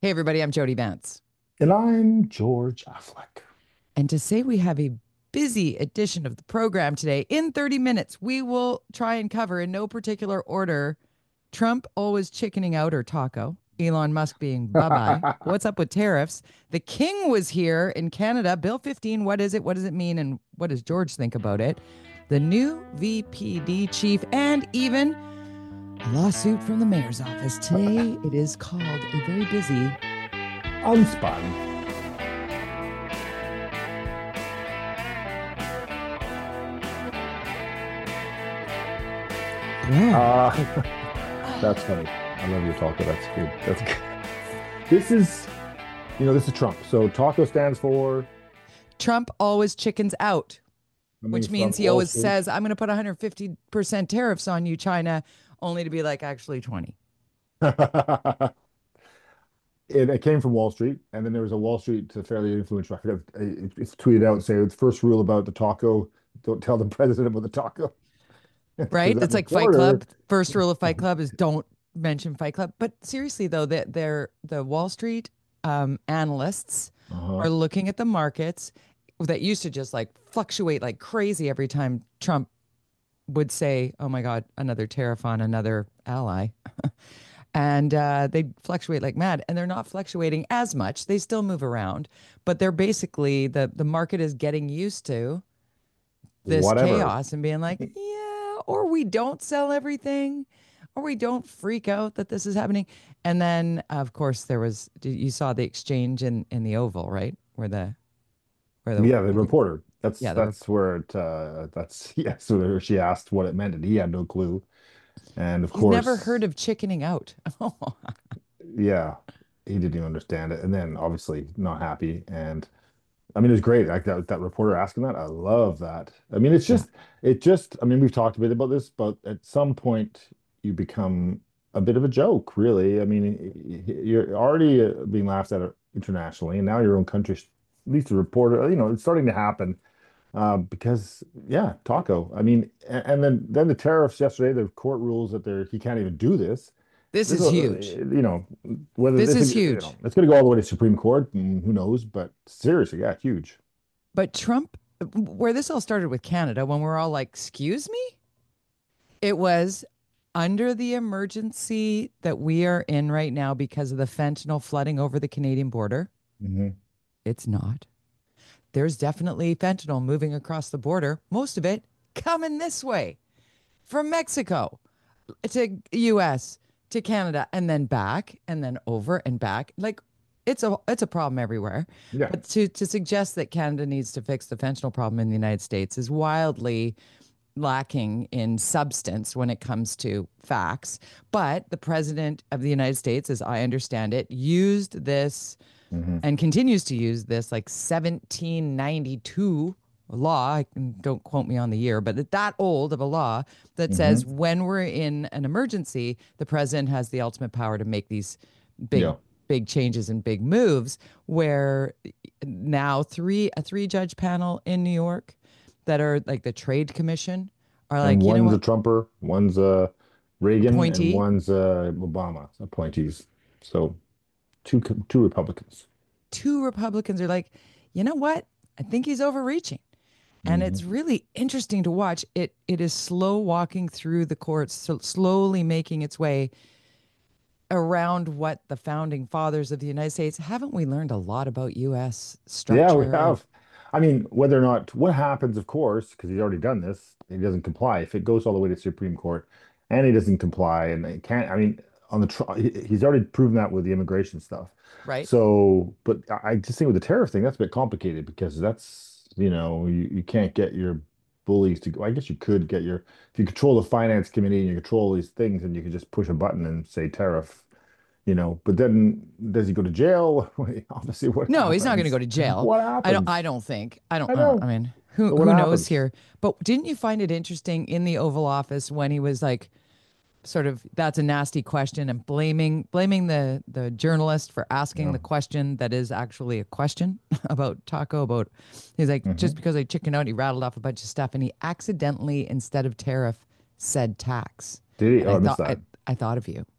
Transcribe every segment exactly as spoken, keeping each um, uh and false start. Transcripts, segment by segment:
Hey, everybody, I'm Jody Vance. And I'm George Affleck. And to say we have a busy edition of the program today, in thirty minutes, we will try and cover in no particular order Trump always chickening out or taco, Elon Musk being bye bye. What's up with tariffs? The king was here in Canada. Bill fifteen, what is it? What does it mean? And what does George think about it? The new V P D chief, and even a lawsuit from the mayor's office. Today, it is called a very busy. Unspun. Wow. Uh, that's funny. I love your taco. That's good. That's good. This is, you know, this is Trump. So taco stands for Trump always chickens out, coming which means from he Wall always Street. says, I'm going to put one hundred fifty percent tariffs on you, China, only to be like, actually twenty. It, it came from Wall Street, and then there was a Wall Street fairly influential. I forget, it, it's tweeted out saying the first rule about the taco: don't tell the president about the taco, because Right? that It's like Fight reporter. Club. First rule of Fight Club is don't mention Fight Club. But seriously, though, the, they're, the Wall Street um, analysts Uh-huh. are looking at the markets that used to just like fluctuate like crazy every time Trump would say, oh my God, another tariff on another ally. And uh, they fluctuate like mad, and they're not fluctuating as much. They still move around, but they're basically the the market is getting used to this Whatever. chaos and being like, yeah, or we don't sell everything, or we don't freak out that this is happening. And then, of course, there was you saw the exchange in in the Oval, right, where the where the Yeah, the reporter. That's yeah the that's where it uh that's yeah, so there, she asked what it meant and he had no clue. And of he's never course, heard of chickening out. yeah, he didn't even understand it. And then obviously not happy. And I mean it was great. Like that that reporter asking that. I love that. I mean it's Yeah. just it just I mean we've talked a bit about this, but at some point you become a bit of a joke, really. I mean you're already uh, being laughed at internationally and now your own country, at least a reporter, you know, it's starting to happen. Uh, because yeah, taco. I mean, a- and then then the tariffs yesterday, the court rules that there he can't even do this. This There's is a huge. you know whether This this is you know huge. it's going to go all the way to Supreme Court, and who knows? But seriously, yeah, huge. But Trump, where this all started with Canada, when we're all like, excuse me, it was under the emergency that we are in right now because of the fentanyl flooding over the Canadian border. Hmm. It's not. There's definitely fentanyl moving across the border, most of it coming this way from Mexico to U S to Canada and then back and then over and back. Like it's a it's a problem everywhere. Yeah, But to to suggest that Canada needs to fix the fentanyl problem in the United States is wildly lacking in substance when it comes to facts. But the president of the United States, as I understand it, used this hmm, and continues to use this like seventeen ninety-two law. Don't quote me on the year, but that old of a law that says hmm, when we're in an emergency, the president has the ultimate power to make these big, yeah. big changes and big moves. Where now three a three judge panel in New York that are like the Trade Commission are And like, you know one's a what, Trumper, one's a Reagan, and appointee one's a Obama appointees. So two two Republicans. two Republicans are like, you know what? I think he's overreaching. And Hmm. it's really interesting to watch. It it is slow walking through the courts, so slowly making its way around what the founding fathers of the United States. Haven't we learned a lot about U S Yeah, we structure and have. I mean, whether or not what happens, of course, because he's already done this, he doesn't comply. If it goes all the way to Supreme Court and he doesn't comply and they can't, I mean, on the tr he- he's already proven that with the immigration stuff. right? So, but I I just think with the tariff thing, that's a bit complicated because that's, you know, you, you can't get your bullies to go. I guess you could get your, if you control the finance committee and you control these things and you can just push a button and say tariff, you know, but then does he go to jail? Obviously, what No, he's not going to go happens? to jail. What I don't. I happens? don't think. I don't. I Uh, I know. mean, who But what who knows happens? here? But didn't you find it interesting in the Oval Office when he was like, sort of that's a nasty question and blaming blaming the the journalist for asking Yeah. the question that is actually a question about taco about he's like just Hmm. because I chickened out he rattled off a bunch of stuff and he accidentally instead of tariff said tax Did he? and Oh, I I missed thought I, that. I thought of you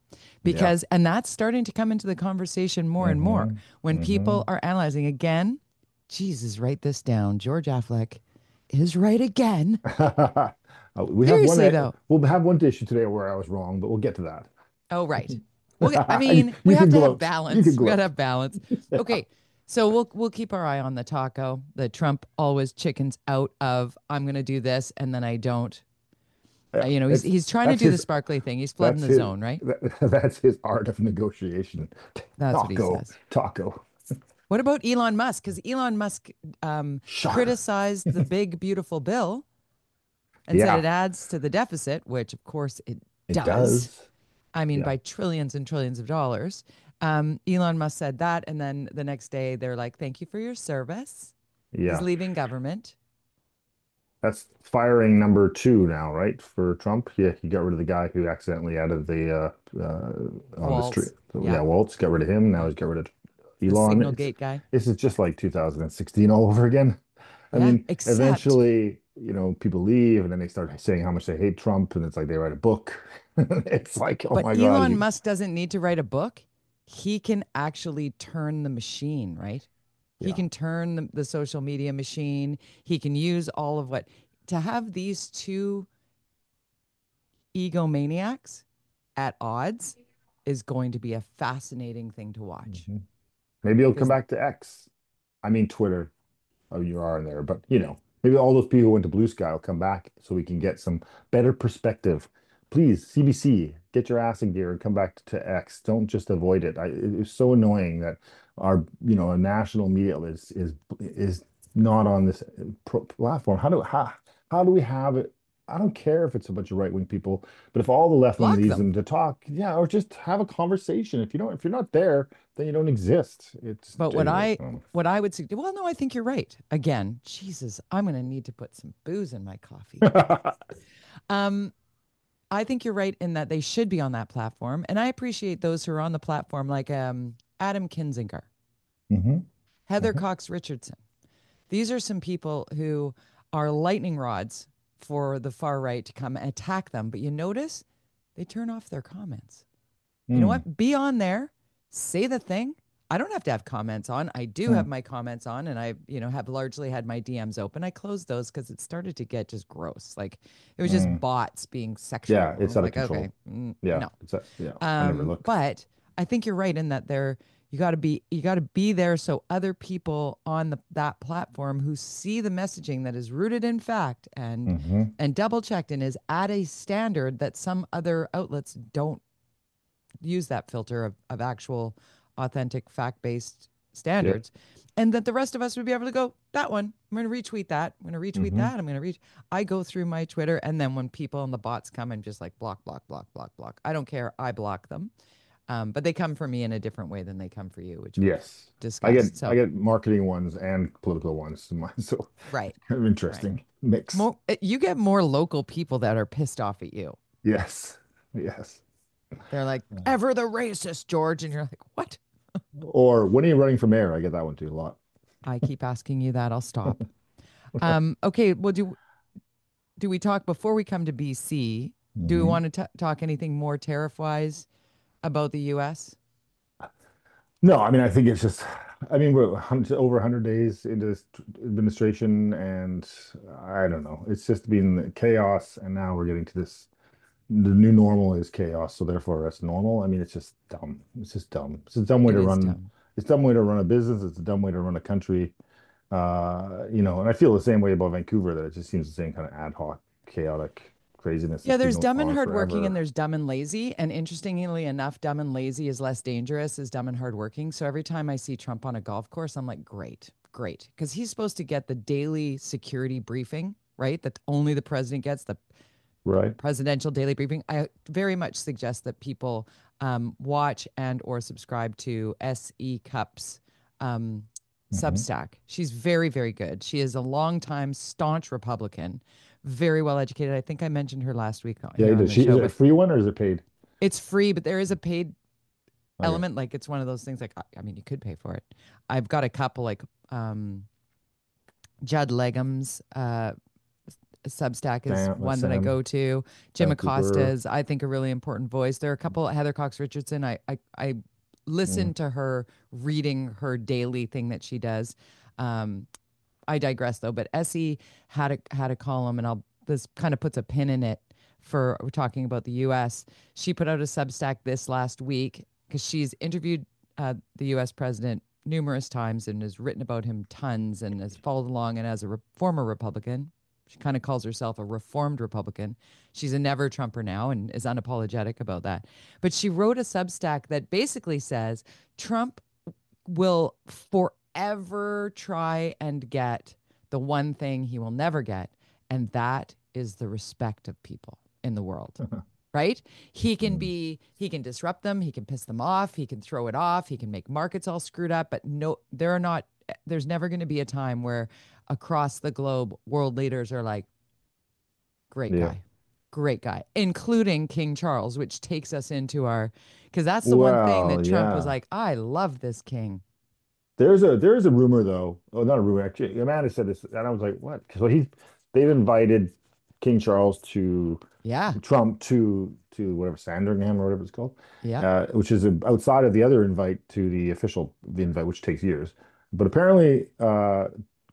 Yeah. because, and that's starting to come into the conversation more and more Mm-hmm. when people Mm-hmm. are analyzing again. Jesus, write this down. George Affleck is right again. Uh, we have one, Seriously, uh, though. we'll have one issue today where I was wrong, but we'll get to that. Oh, right. Well, I You, mean, we you have can to have gloat. You can balance. We got to gloat. have balance. Yeah. Okay. So we'll we'll keep our eye on the taco. The Trump always chickens out of I'm going to do this and then I don't. Uh, Yeah. you know, he's It's he's trying to that's do the his sparkly thing. He's flooding that's the his zone, right? that, that's his art of negotiation. That's what he Taco, says. taco. What about Elon Musk? Because Elon Musk um, Shocker. criticized the big, beautiful bill and said it Yeah, adds to the deficit, which of course it it does. does. I mean, Yeah. by trillions and trillions of dollars. Um, Elon Musk said that. And then the next day, they're like, thank you for your service. He's Yeah. leaving government. That's firing number two now, right? For Trump. Yeah, he got rid of the guy who accidentally added the uh, uh on the street. Waltz. So, yeah, Yeah. Waltz got rid of him. Now Yeah. he's got rid of The Elon. Signal It's Gate guy. this is just like two thousand sixteen all over again. I Yeah. mean, Except, eventually, you know, people leave and then they start saying how much they hate Trump, and it's like they write a book. It's like, oh but my God, Elon you, Musk doesn't need to write a book. He can actually turn the machine, right? He yeah. can turn the, the social media machine. He can use all of what to have these two egomaniacs at odds is going to be a fascinating thing to watch. Mhm. Maybe he'll come Because back to X. I mean, Twitter. Oh, you are in there, but you know, maybe all those people who went to Blue Sky will come back so we can get some better perspective. Please, C B C, get your ass in gear and come back to X. Don't just avoid it. I, it was so annoying that our, you know, a national media is is is not on this pro platform. How do how how do we have it? I don't care if it's a bunch of right-wing people, but if all the left wing block needs them. them to talk, yeah, or just have a conversation. If you don't, if you're not there, then you don't exist. It's But what anyway. I um, what I would suggest, well, no, I think you're right. Again, Jesus, I'm going to need to put some booze in my coffee. Um, I think you're right in that they should be on that platform, and I appreciate those who are on the platform, like um, Adam Kinzinger, hmm Heather hmm Cox Richardson. These are some people who are lightning rods for the far right to come and attack them. But you notice they turn off their comments. You know Mm, what? Be on there, say the thing. I don't have to have comments on. I do have mm, my comments on, and I, you know, have largely had my D Ms open. I closed those because it started to get just gross. Like it was just mm. bots being sexual. Yeah, I it's was out of like, okay, control. mm, Yeah, no. it's a, yeah. I never Um, look. but I think you're right in that there you got to be you got to be there so other people on the that platform who see the messaging that is rooted in fact and hmm and double checked and is at a standard that some other outlets don't use that filter of, of actual authentic fact-based Yeah. standards, and that the rest of us would be able to go that one I'm going to retweet that I'm going to retweet hmm that I'm going to reach I go through my Twitter, and then when people and the bots come, I'm just like block block block block block. I don't care, I block them. Um, but they come for me in a different way than they come for you, which we've Yes. I get discussed. I So get marketing ones and political ones in mine. So right, kind of right. interesting mix. More uh, you get more local people that are pissed off at you. Yes. Yes. They're like, ever the racist, George, and you're like, what? Or when are you running for mayor? I get that one too a lot. I keep asking you that. I'll stop. Um, okay. Well, do do we talk before we come to B C? Do we hmm want to talk anything more tariff-wise about the U S? No, I mean, I think it's just, I mean, we're one hundred over one hundred days into this t- administration, and I don't know. It's just been chaos, and now we're getting to this. The new normal is chaos, so therefore that's normal. I mean, it's just dumb. It's just dumb. It's a dumb way It to is run. dumb. It's a dumb way to run a business. It's a dumb way to run a country. Uh, you know, and I feel the same way about Vancouver, that it just seems the same kind of ad hoc, chaotic craziness Yeah, that's been there's going dumb and on hardworking, and forever. there's dumb and lazy. And interestingly enough, dumb and lazy is less dangerous as dumb and hardworking. So every time I see Trump on a golf course, I'm like, great, great. Because he's supposed to get the daily security briefing, right? That only the president gets, the Right? presidential daily briefing. I very much suggest that people um, watch and or subscribe to S E Cups um, hmm Substack. She's very, very good. She is a longtime staunch Republican, very well educated. I think I mentioned her last week Yeah, he here on does. the She, is show, it a but free one or is it paid? it's free, but there is a paid Okay. element. Like it's one of those things like, I, I mean, you could pay for it. I've got a couple like um, Judd Legum's uh, Substack is Sam, uh, one that I Sam, go to. Jim Sam Acosta Cooper. is, I think, a really important voice. There are a couple, Heather Cox Richardson. I, I, I Mm, listen to her reading her daily thing that she does. Um, I digress though, but Essie had a had a column, and I'll this kind of puts a pin in it for we're talking about the U S. She put out a Substack this last week because she's interviewed uh, the U S president numerous times and has written about him tons and has followed along. And as a re- former Republican, she kind of calls herself a reformed Republican. She's a never Trumper now and is unapologetic about that. But she wrote a Substack that basically says Trump will forever try and get the one thing he will never get, and that is the respect of people in the world. Right? He can mm, be, he can disrupt them, he can piss them off, he can throw it off, he can make markets all screwed up, but no, there are not, there's never going to be a time where across the globe, world leaders are like, great yeah. guy, great guy, including King Charles, which takes us into our, because that's the one thing that Well, Trump was yeah. like, I love this king. There's a there's a rumor though. Oh, not a rumor. Actually, Amanda said this, and I was like, "What?" So he they've invited King Charles to Yeah. Trump to to whatever Sandringham or whatever it's called, Yeah. uh, which is a, outside of the other invite to the official the invite, which takes years. But apparently, uh,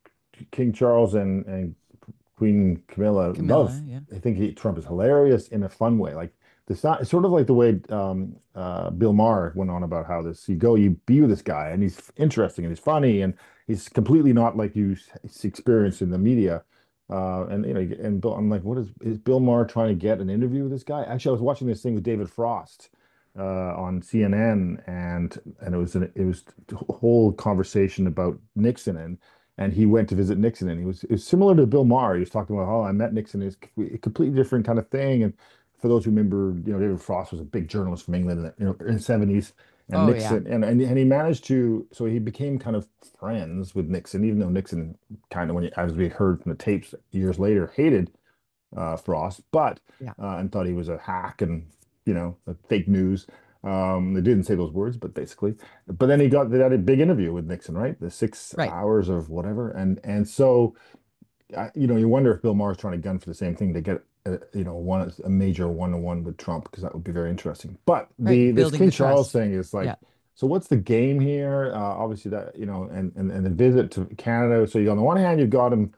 King Charles and and Queen Camilla Camilla. love. Yeah. I think he, Trump is hilarious in a fun way. Like it's not. It's sort of like the way um, uh, Bill Maher went on about how this. You go, you be with this guy, and he's interesting and he's funny, and he's completely not like you experience in the media. Uh, and you know, and Bill, I'm like, what is is Bill Maher trying to get an interview with this guy? Actually, I was watching this thing with David Frost uh, on C N N, and and it was an, it was a whole conversation about Nixon and and he went to visit Nixon, and he was it was similar to Bill Maher. He was talking about, oh, I met Nixon. It's a completely different kind of thing. And for those who remember, you know, David Frost was a big journalist from England in the, you know, in the seventies, and Oh, yeah. Nixon, and, and and he managed to, so he became kind of friends with Nixon, even though Nixon kind of, when he, as we heard from the tapes years later, hated uh, Frost, but Yeah. uh, and thought he was a hack and you know fake news. Um, they didn't say those words, but basically. But then he got that a big interview with Nixon, right? The six Right. hours of whatever, and and so I, you know you wonder if Bill Maher is trying to gun for the same thing to get a, you know one a major one-on-one with Trump because that would be very interesting. But the Right. this Building King the Charles trust. thing is like. Yeah. So what's the game here? Uh, obviously that, you know, and, and and the visit to Canada. So you on the one hand, you've got him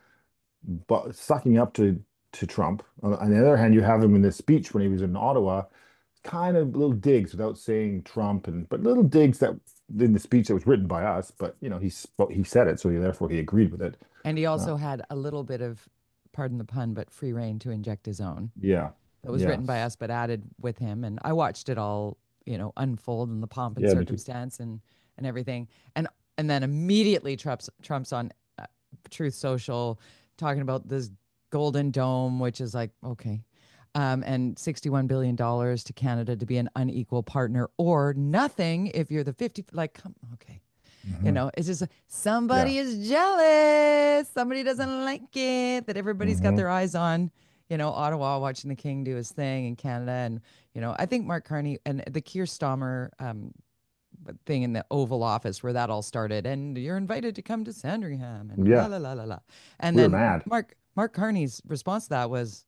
but sucking up to to Trump. On, on the other hand, you have him in this speech when he was in Ottawa, kind of little digs without saying Trump, and but little digs that in the speech that was written by us. But you know, he spoke, he said it, so he, therefore he agreed with it. And he Uh, also had a little bit of, pardon the pun, but free reign to inject his own. yeah, That was written by yes, us, but added with him. And I watched it all, you know, unfold in the pomp and yeah, me too. circumstance and and everything. And and then immediately Trump's Trump's on uh, Truth Social talking about this Golden Dome, which is like okay, um, and sixty-one billion dollars to Canada to be an unequal partner, or nothing if you're the fifty. Like, come, okay, you Hmm. know, it's just Yeah, somebody is jealous. Somebody doesn't like it that everybody's got hmm. their eyes on, you know, Ottawa watching the King do his thing in Canada. And, you know, I think Mark Carney and the Keir Starmer um, thing in the Oval Office where that all started. And you're invited to come to Sandringham and la, Yeah, la, la, la, la. And we were then mad. Mark, Mark Carney's response to that was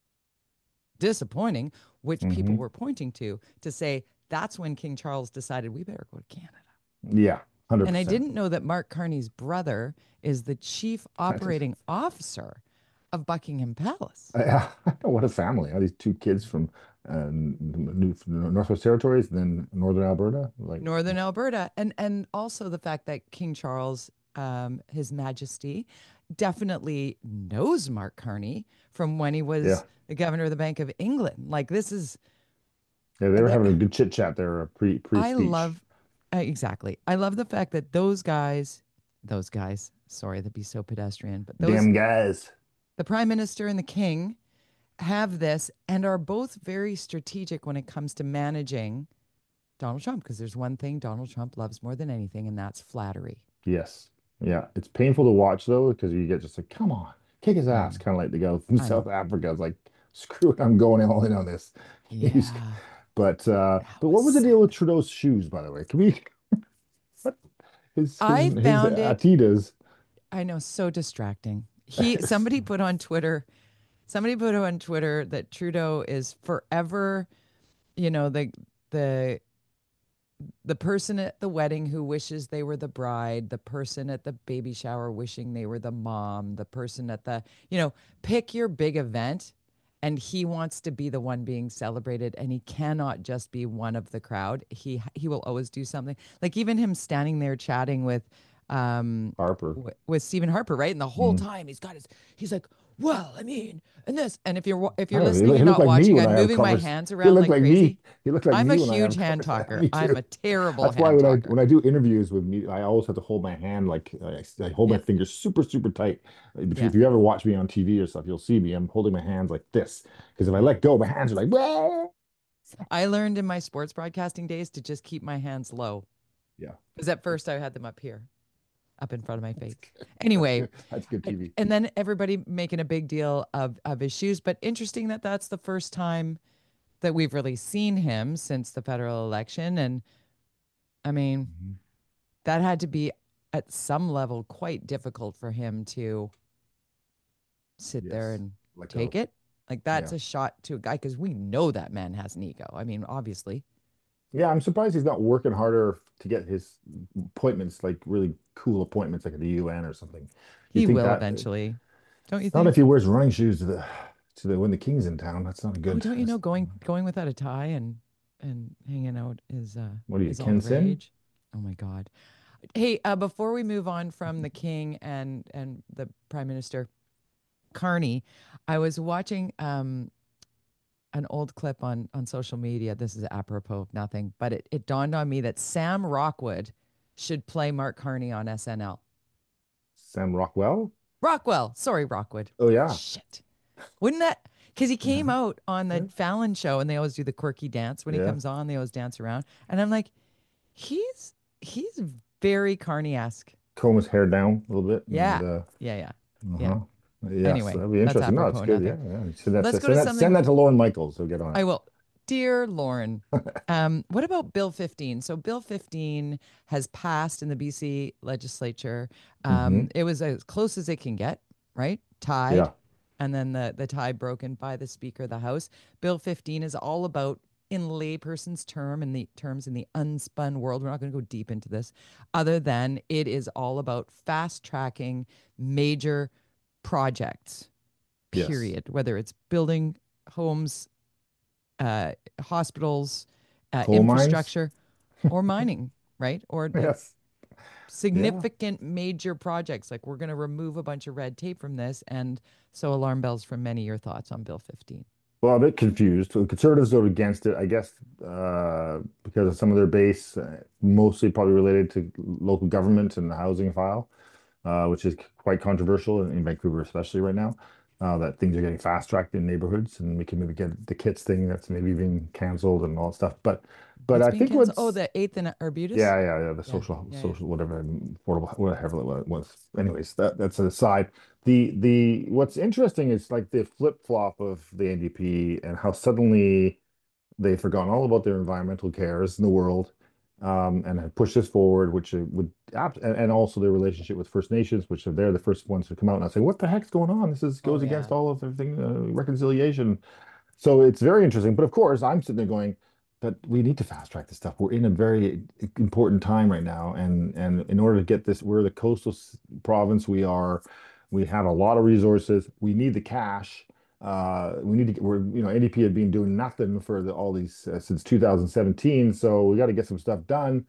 disappointing, which people Hmm. were pointing to to say that's when King Charles decided we better go to Canada. Yeah, And I one hundred percent. didn't know that Mark Carney's brother is the chief operating officer of Buckingham Palace, Yeah, what a family. All these two kids from uh, New, Northwest Territories, and then Northern Alberta. Like, Northern Alberta. And and also the fact that King Charles, um, His Majesty, definitely knows Mark Carney from when he yeah. was the governor of the Bank of England. Like this is Yeah, they were there. having a good chit chat there, uh, pre I pre-speech. love uh, exactly. I love the fact that those guys, those guys, sorry to be so pedestrian, but those Damn guys. the prime minister and the king have this and are both very strategic when it comes to managing Donald Trump because there's one thing Donald Trump loves more than anything, and that's flattery. Yes. Yeah. It's painful to watch though, because you get just like, come on, kick his I ass, know. kind of like the guy from I know. South Africa. It's like, screw it, I'm going all in on this. He's, Yeah. but uh, That but was what was the deal so with Trudeau's shoes, by the way? Can we what his his I his found it, Adidas? I know, so distracting. He somebody put on Twitter, somebody put on Twitter that Trudeau is forever, you know, the the the person at the wedding who wishes they were the bride, the person at the baby shower wishing they were the mom, the person at the, you know, pick your big event, and he wants to be the one being celebrated, and he cannot just be one of the crowd. He he will always do something. Like even him standing there chatting with um Harper. w- with Stephen Harper, right? And the whole Mm. time he's got his he's like, "Well, I mean, and this, and if you're wa- if I you're don't know. He, listening, look- you're he looked not like me watching, when I'm I have moving my covers. hands He around looked like like me. crazy. He looked like I'm a me when I have huge hand covers. talker. Me I'm a too. terrible That's why hand when I talker. when I do interviews with me, I always have to hold my hand like I, I hold my Yeah. fingers super super tight. If you Yeah. if you ever watch me on T V or stuff, you'll see me. I'm holding my hands like this because if I Yeah. let go, my hands are like, "Wah!" I learned in my sports broadcasting days to just keep my hands low Yeah, because at first I had them up here, up in front of my that's face. good. That's Anyway, good. That's good I- T V. and then everybody making a big deal of of his shoes, but interesting that that's the first time that we've really seen him since the federal election. And I mean, Mhm. that had to be at some level quite difficult for him to sit there Yes, and let take go. it. Like that's Yeah. a shot to a guy because we know that man has an ego. I mean, obviously Yeah, I'm surprised he's not working harder to get his appointments, like really cool appointments, like at the U N or something. You he think will that eventually, don't you not if think? he wears running shoes to the to the when the king's in town. That's not a Oh, good. don't you know That's, going going without a tie and and hanging out is uh what are you, is all the Ken Sim? rage. Oh my God. Hey, uh, before we move on from the king and and the prime minister, Carney, I was watching um an old clip on on social media. This is apropos of nothing, but it, it dawned on me that Sam Rockwood should play Mark Carney on S N L. Sam Rockwell? Rockwell, sorry, Rockwood. Oh yeah. Shit. Wouldn't that? Because he came Mhm. out on the Yeah. Fallon show, and they always do the quirky dance when he Yeah. comes on. They always dance around, and I'm like, he's he's very Carney-esque. Comb his hair down a little bit and Yeah, uh yeah, yeah, yeah. uh-huh. Yes, Anyway, that'd be that's interesting. No, it's apropos of good. Yeah, nothing. yeah. Send that Let's to go to send that send something. that to Lauren Michaels. So get on it. I will. Dear Lauren, um, what about Bill fifteen? So Bill fifteen has passed in the B C legislature. Hmm. Um, it was as close as it can get, right? Tied. Yeah. And then the, the tie broken by the Speaker of the House. Bill fifteen is all about, in layperson's term, in the terms in the unspun world, we're not going to go deep into this, other than it is all about fast tracking major projects, Yes. period. Whether it's building homes, uh, hospitals, uh, Coal mines? infrastructure, or mining, right? Or uh, Yes. Yeah. significant major projects. Like we're going to remove a bunch of red tape from this. And so, alarm bells from many. Your thoughts on Bill fifteen? Well, a bit confused. The conservatives voted against it, I guess, uh, because of some of their base, uh, mostly probably related to local government and the housing file, uh, which is quite controversial in, in Vancouver, especially right now. Uh, that things are getting fast tracked in neighborhoods, and we can maybe get the kits thing that's maybe being canceled and all that stuff. But, but What's I being think canceled? Oh, what's the eighth and Arbutus? yeah, yeah, yeah. The Yeah, social, yeah, yeah. social, whatever, affordable, whatever it was. Anyways, that that's an aside. The the what's interesting is like the flip flop of the N D P and how suddenly they've forgotten all about their environmental cares in the world, um, and have pushed this forward, which it would and, and also their relationship with First Nations, which are they're the first ones to come out and say, "What the heck's going on? This is Oh, goes against yeah. all of everything, uh, reconciliation." So it's very interesting. But of course, I'm sitting there going, but we need to fast track this stuff. We're in a very important time right now. And and in order to get this, we're the coastal province. We are, we have a lot of resources. We need the cash. Uh, we need to get, we're, you know, N D P had been doing nothing for the, all these uh, since two thousand seventeen. So we got to get some stuff done.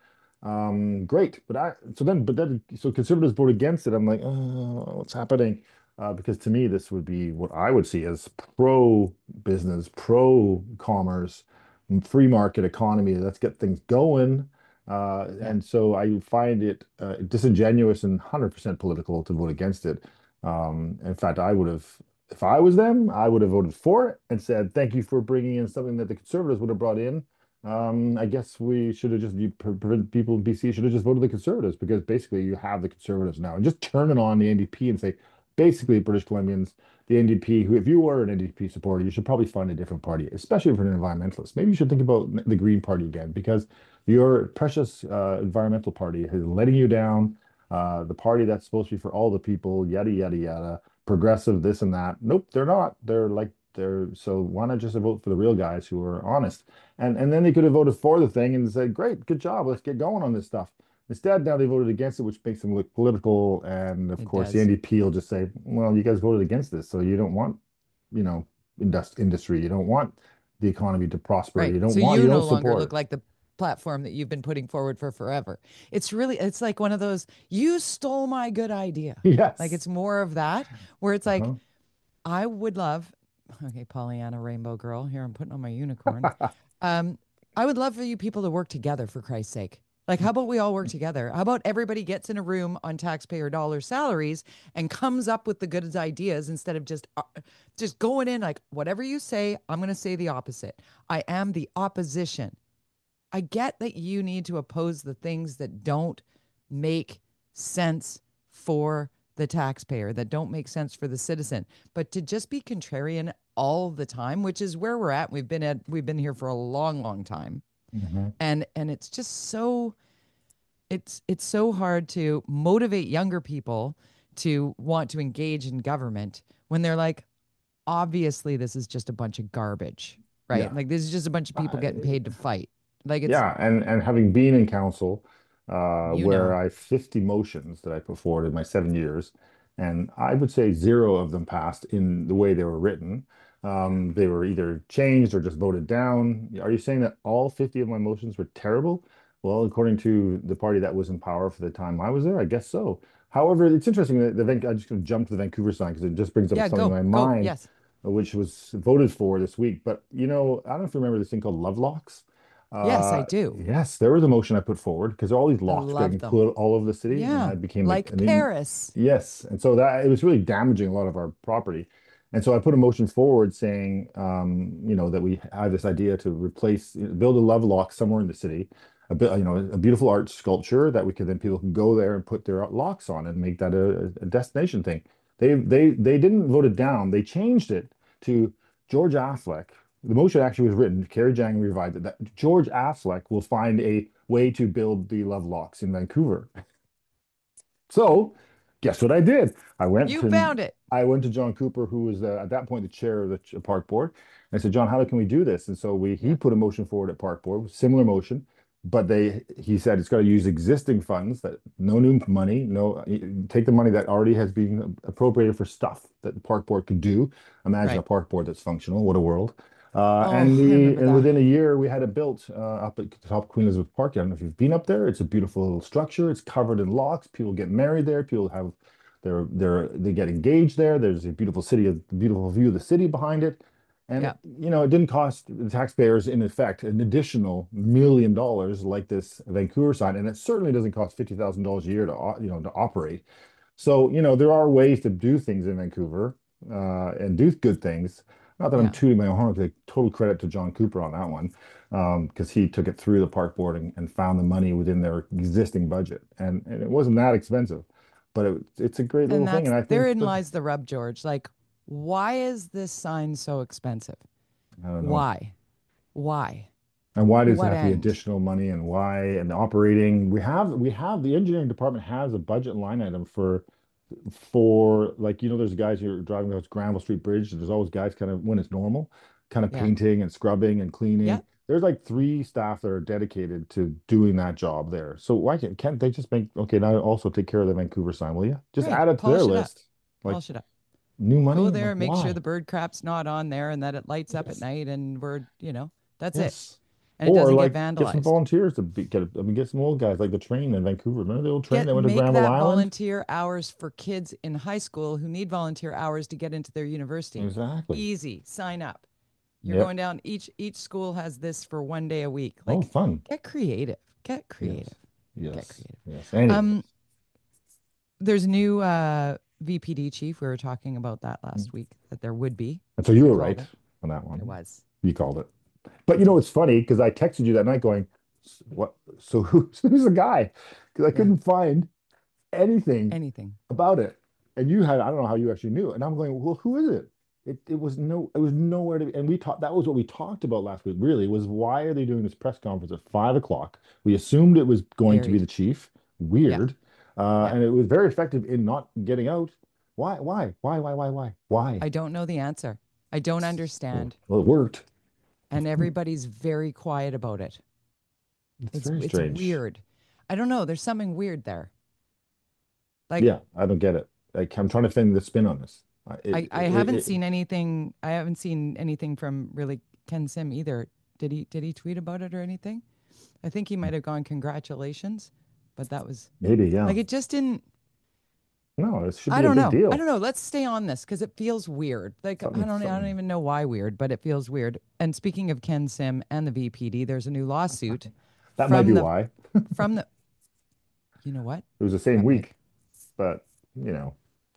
Um, great. But I, so then, but then, so conservatives vote against it. I'm like, oh, what's happening? Uh, because to me, this would be what I would see as pro business, pro commerce, free market economy. Let's get things going. Uh, Yeah. and so I find it uh, disingenuous and one hundred percent political to vote against it. Um, in fact, I would have, if I was them, I would have voted for it and said, thank you for bringing in something that the conservatives would have brought in. Um, I guess we should have just, you, people in B C should have just voted the conservatives because basically you have the conservatives now and just turn it on the N D P and say, basically British Columbians, the N D P, who, if you are an N D P supporter, you should probably find a different party, especially if you're an environmentalist. Maybe you should think about the Green Party again, because your precious uh, environmental party is letting you down. Uh, the party that's supposed to be for all the people, yada, yada, yada. progressive, this and that. Nope, they're not. They're like they're so why not just vote for the real guys who are honest? And and then they could have voted for the thing and said, great, good job, let's get going on this stuff. Instead, now they voted against it, which makes them look political. And of It course, the does. N D P will just say, well, you guys voted against this, so you don't want, you know, indust industry. You don't want the economy to prosper. Right. You don't So want, you you don't no longer support look it. like the platform that you've been putting forward for forever. It's really, it's like one of those, you stole my good idea. Like Yes. it's more of that where it's like, Uh-huh. I would love, okay, Pollyanna Rainbow Girl, here I'm putting on my unicorn. Um, I would love for you people to work together for Christ's sake. Like, how about we all work together? How about everybody gets in a room on taxpayer dollar salaries and comes up with the good ideas instead of just uh, just going in like whatever you say, I'm going to say the opposite. I am the opposition. I get that you need to oppose the things that don't make sense for the taxpayer, that don't make sense for the citizen. But to just be contrarian all the time, which is where we're at, we've been at we've been here for a long, long time. Mhm. And and it's just so it's it's so hard to motivate younger people to want to engage in government when they're like, obviously this is just a bunch of garbage, right? Yeah. Like this is just a bunch of people Uh, getting paid to fight. Like it's Yeah, and and having been in council, uh, you where know. I fifty motions that I put forward in my seven years, and I would say zero of them passed in the way they were written. Um, they were either changed or just voted down. Are you saying that all fifty of my motions were terrible? Well, according to the party that was in power for the time I was there, I guess so. However, it's interesting that the Van I'm just going to jump to the Vancouver sign because it just brings up Yeah, something in go, my go. mind, Yes. uh, which was voted for this week. But you know, I don't know if you remember this thing called Lovelocks. Yes, I Uh, do. yes, there was a motion I put forward because all these I locks love getting them. put all over the city, and Yeah. I became like Like an in, Paris. yes, and so that it was really damaging a lot of our property, and so I put a motion forward saying, um, you know, that we have this idea to replace, build a love lock somewhere in the city, a bit, you know, a beautiful art sculpture that we could then people can go there and put their locks on and make that a, a destination thing. They they they didn't vote it down. They changed it to George Affleck. The motion actually was written, Kerry Jang revised it, that George Affleck will find a way to build the love locks in Vancouver. So, guess what I did? I went You to found it. I went to John Cooper, who was uh, at that point the chair of the ch- park board. And I said, John, how can we do this? And so we he Yeah. put a motion forward at park board, similar motion, but they he said it's got to use existing funds, that no new money, no take the money that already has been appropriated for stuff that the park board could do. Imagine a Right. park board that's functional. What a world. Uh, and Oh, I we remember and that. within a year we had it built uh, up at the top of Queen Elizabeth Park. I don't know if you've been up there. It's a beautiful little structure. It's covered in locks. People get married there. People have they're they're they get engaged there. There's a beautiful city, a beautiful view of the city behind it. And Yeah. it, you know, it didn't cost the taxpayers in effect an additional million dollars like this Vancouver sign, and it certainly doesn't cost fifty thousand dollars a year to you know to operate. So, you know, there are ways to do things in Vancouver uh, and do good things. Not that I'm Yeah. tooting my own horn, take total credit to John Cooper on that one, um, because he took it through the park board and, and found the money within their existing budget. And, and it wasn't that expensive, but it, it's a great little And thing. And that's I think therein that, lies the rub, George. Like, why is this sign so expensive? I don't know. Why? Why? And why To does it what have to be end? additional money and why and the operating? We have we have the engineering department has a budget line item for for like you know there's guys who are driving those Granville Street Bridge. There's always guys kind of when it's normal, kind of Yeah. painting and scrubbing and Yeah. cleaning. There's like three staff that are dedicated to doing that job there. So why can't can't they just make okay now also take care of the Vancouver sign, will you? Just Right. add it to their Polish it up. list. Like Polish it up. new Go money? there Like and make sure why? the bird crap's not on there and that it lights up at Yes. night and we're, you know, that's it. Yes. And it Or doesn't get like get some vandalized. volunteers to be, get, I mean, get some old guys like the train in Vancouver. Remember the old train Get that went to make Granville that Island? volunteer hours for kids in high school who need volunteer hours to get into their university. Exactly. Easy. Sign up. You're Yep. going down each each school has this for one day a week. Oh, Like fun. get creative. Get Yes. creative. Get Yes. creative. Yes. Anyways. Um there's a new uh V P D chief. We were talking about that last week that there would be. And so you We were called right it. on that It one. was. You called it. But you know, it's funny because I texted you that night going, what? So who's, who's the guy? Because I Yeah. couldn't find anything Anything. about it. And you had, I don't know how you actually knew. And I'm going, well, who is it? It, it was no, it was nowhere to be. And we talked, that was what we talked about last week, really, was why are they doing this press conference at five o'clock? We assumed it was going to be Buried. the chief. Yeah. Weird. Uh, Yeah. and it was very effective in not getting out. Why? Why? Why? Why? Why? Why? Why? I don't know the answer. I don't Well, understand. well, it worked. And everybody's very quiet about it. It's It's very it's strange. weird. I don't know. There's something weird there. Like Yeah, I don't get it. Like I'm trying to find the spin on this. I- It, I I it, haven't it, seen anything. I haven't seen anything from really Ken Sim either. Did he did he tweet about it or anything? I think he might have gone congratulations, but that was maybe, yeah. like it just didn't. No, it should I be a don't big know. I deal. don't know. Let's stay on this because it feels weird. Like I Something, don't I don't something. even know why weird, but it feels weird. And speaking of Ken Sim and the V P D, there's a new lawsuit That might from be the why. from the you know what? It was the same That might. week, but you know,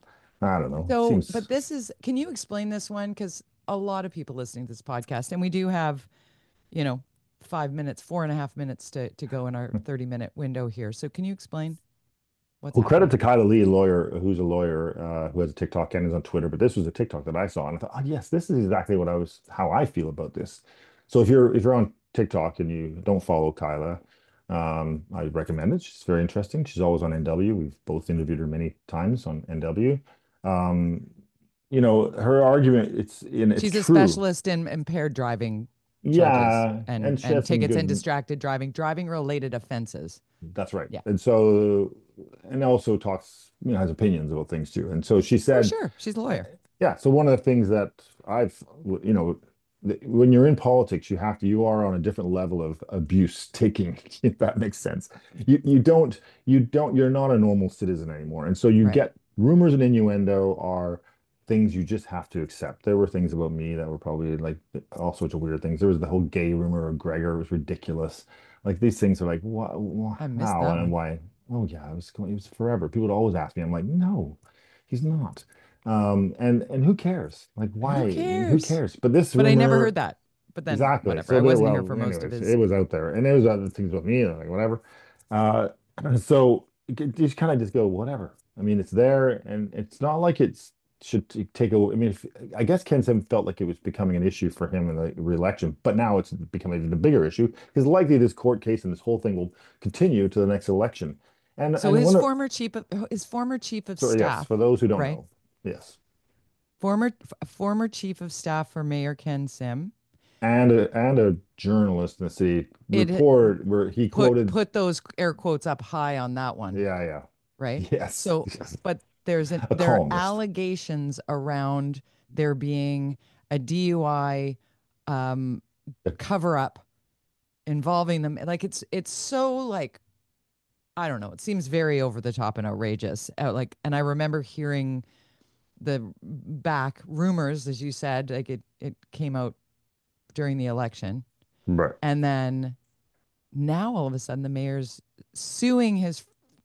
I don't know. So, Seems but this is, can you explain this one? Because a lot of people listening to this podcast, and we do have, you know, five minutes, four and a half minutes to, to go in our thirty minute window here. So, can you explain what's well, credit happening? to Kyla Lee, lawyer who's a lawyer uh, who has a TikTok and is on Twitter. But this was a TikTok that I saw, and I thought, oh yes, this is exactly what I was, how I feel about this. So if you're if you're on TikTok and you don't follow Kyla, um, I recommend it. She's very interesting. She's always on N W. We've both interviewed her many times on N W. Um, you know, her argument, it's and it's She's a true. specialist in impaired driving charges Yeah, and and she and has some tickets and good. distracted driving, driving related offenses. That's right. Yeah, And so, and also talks, you know, has opinions about things too. And so she for said, sure. She's a uh, lawyer. yeah. So one of the things that I've, you know, th- when you're in politics, you have to, you are on a different level of abuse taking, if that makes sense. You you don't, you don't, you're not a normal citizen anymore. And so you Right. get rumors and innuendo are things you just have to accept. There were things about me that were probably like all sorts of weird things. There was the whole gay rumor of Gregor. It was ridiculous. Like these things are like, what, what I missed how that and one. why? Oh yeah, it was it was forever. People would always ask me. I'm like, no, he's not. Um, and and who cares? Like, Who why? Who cares? cares? But this But I never heard rumor, that. But then exactly. whatever. So I there, wasn't here well, for most of anyways, it his. was out there, and there was other things with me, like whatever. Uh, so you could just kind of just go, whatever. I mean, it's there, and it's not like it's should t- take a. I mean, if, I guess Ken Sim felt like it was becoming an issue for him in the re-election, but now it's becoming a bigger issue because likely this court case and this whole thing will continue to the next election. And So and his one of, former chief of his former chief of so yes, staff, for those who don't right? know, yes, Former f- former chief of staff for Mayor Ken Sim. and a, and a journalist in the city It had report where he put quoted, put those air quotes up high on that one, yeah, yeah, right? yes, So, yes, but there's an a there are columnist. allegations around there being a D U I um, cover up involving them. Like it's it's so like I don't know. It seems very over the top and outrageous. Uh, like, and I remember hearing the back rumors, as you said, like it it came out during the election, Right. and then now all of a sudden the mayor's suing his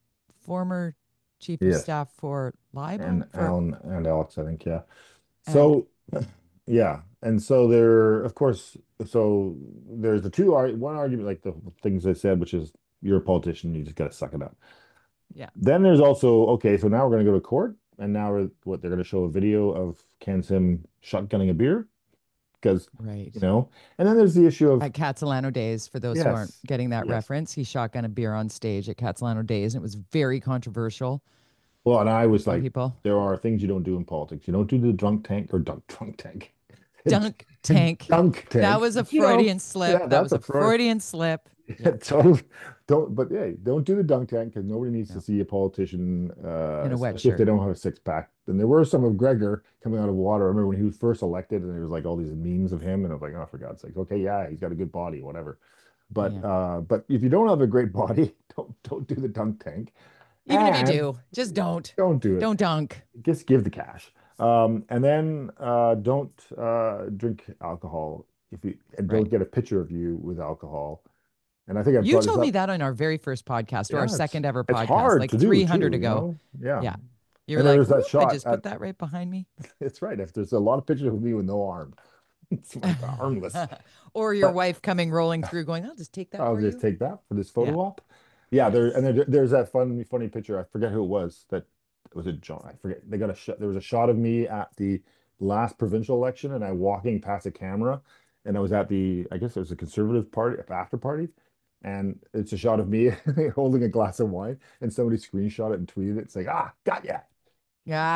former chief of Yes. staff for libel And for Alan and Alex, I think, yeah. and So, yeah, and so there, of course, so there's the two ar one argument, like the things I said, which is you're a politician, you just got to suck it up. yeah, Then there's also, okay, so now we're going to go to court, and now we're, what they're going to show a video of Ken Sim shotgunning a beer because, you right. know, and then there's the issue of At Catalano Days, for those who aren't yes, getting that yes. reference, he shotgun a beer on stage at Catalano Days, and it was very controversial. Well, and I was Some like, people there are things you don't do in politics. You don't do the drunk tank or dunk drunk tank. dunk tank. Dunk That tank. was a You know, Freudian slip. yeah, That that's was a a Freud. Freudian slip. Yeah, Yeah, totally. Don't, but hey, don't do the dunk tank because nobody needs to no, see a politician, uh, in a wet especially if they shirt. don't have a six pack. And there were some of Gregor coming out of water. I remember when he was first elected, and there was like all these memes of him, and I was like, oh, for God's sake, okay, yeah, he's got a good body, whatever. But Yeah. uh, but if you don't have a great body, don't don't do the dunk tank, Even if you and do, just don't. don't do it. Don't dunk. Just give the cash. Um, and then uh, don't uh, drink alcohol if you and don't Right. get a picture of you with alcohol. And I think I You brought this told me up. that on our very first podcast or our Yeah, it's second ever it's podcast, hard like to do three hundred too, you ago. know? Yeah. Yeah. You're And then like, there's that whoop, I shot just at put that right behind me. it's right. If there's a lot of pictures of me with no arm. It's like armless. Or your But wife coming rolling through going, I'll just take that I'll for just you. take that for this Yeah. photo op. Yeah, there and Yes. there, there's that fun funny picture. I forget who it was that was it John. I forget. They got a shot. There was a shot of me at the last provincial election, and I walking past a camera, and I was at the I guess it was a conservative party after party, and it's a shot of me holding a glass of wine, and somebody screenshot it and tweeted it saying, "Ah, got ya." Yeah.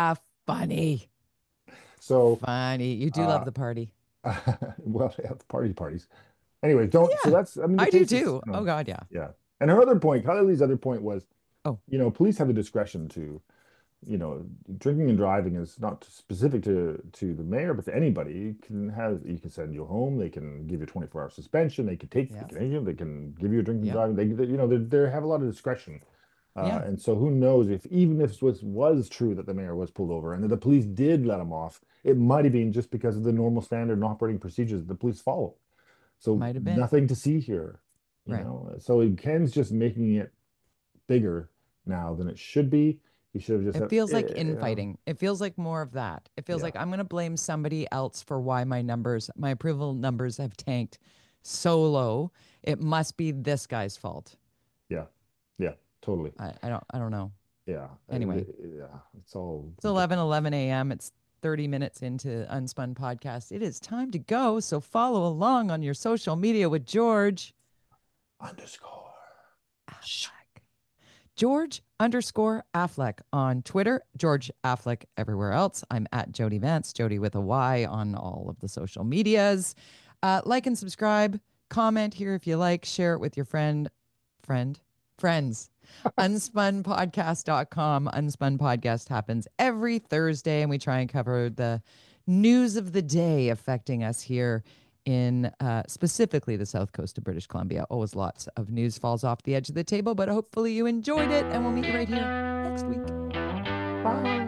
Funny. So, Funny. You do love uh, the party. well, yeah, the party parties. Anyway, don't. So Yeah, that's. I mean, the I do case is, too. you Oh know, God, yeah. yeah. And her other point, Kylie Lee's other point was, Oh, you know, police have the discretion to, you know, drinking and driving is not specific to to the mayor, but to anybody. You can have, you can send you home. They can give you a twenty-four hour suspension. They can take, they yeah. can, they can give you a drinking and Yep. driving. They, they you know, they, they have a lot of discretion. Uh, Yeah. and so who knows if even if it was was true that the mayor was pulled over and that the police did let him off, it might have been just because of the normal standard and operating procedures that the police follow. So Might have been. nothing to see here, you Right. know. So Ken's just making it bigger now than it should be. He should have just It said, feels like yeah, infighting. It feels like more of that. It feels yeah, like I'm going to blame somebody else for why my numbers, my approval numbers have tanked so low. It must be this guy's fault. yeah, yeah, totally. I, I don't I don't know. Yeah, uh, Anyway, yeah, it's all it's eleven ridiculous. eleven a m. It's thirty minutes into Unspun Podcast. It is time to go. So follow along on your social media with George Underscore. Shh. Affleck. George underscore Affleck on Twitter, George Affleck everywhere else. I'm at Jody Vance, Jody with a Y on all of the social medias. Uh, like and subscribe, comment here if you like, share it with your friend, friend, friends. unspun podcast dot com. Unspun Podcast happens every Thursday, and we try and cover the news of the day affecting us here in uh, specifically the south coast of British Columbia. Always lots of news falls off the edge of the table, but hopefully you enjoyed it, and we'll meet you right here next week. Bye.